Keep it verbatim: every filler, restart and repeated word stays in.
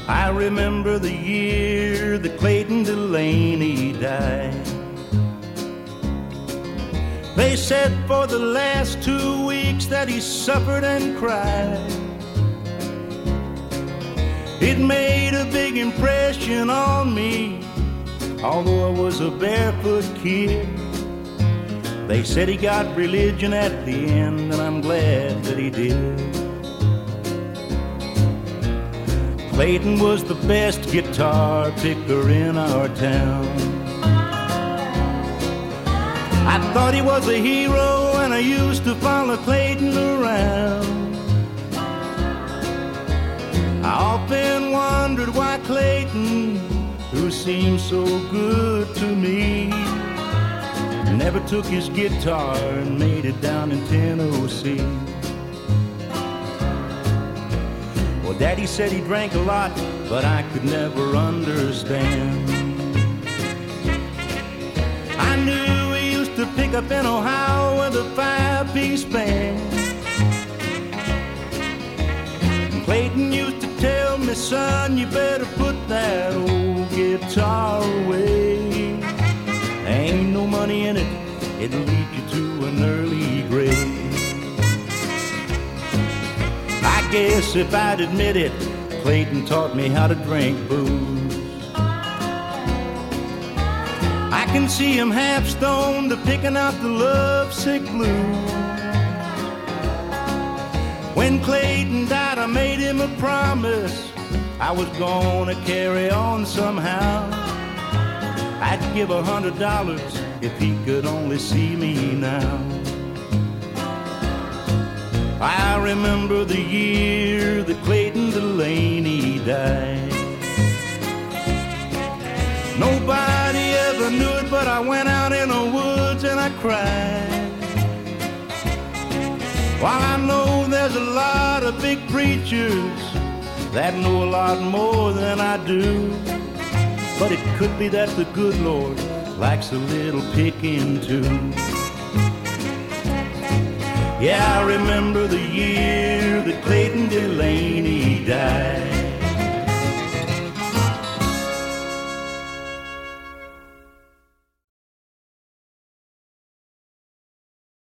I remember the year that Clayton Delaney died. They said for the last two weeks that he suffered and cried. It made a big impression on me, although I was a barefoot kid. They said he got religion at the end, and I'm glad that he did. Clayton was the best guitar picker in our town. I thought he was a hero, and I used to follow Clayton around. I often wondered why Clayton, who seemed so good to me, never took his guitar and made it down in Tennessee. Well, Daddy said he drank a lot, but I could never understand. I knew he used to pick up in Ohio with a five-piece band. And Clayton used to tell me, son, you better put that old guitar away. There ain't no money in it, it'll lead you to an early grave. I guess if I'd admit it, Clayton taught me how to drink booze. I can see him half stoned to picking out the lovesick blues. When Clayton died, I made him a promise I was gonna carry on somehow. I'd give a hundred dollars if he could only see me now. I remember the year that Clayton Delaney died. Nobody ever knew it, but I went out in the woods and I cried. While I know there's a lot of big preachers that know a lot more than I do, but it could be that the good Lord likes a little picking too. Yeah, I remember the year that Clayton Delaney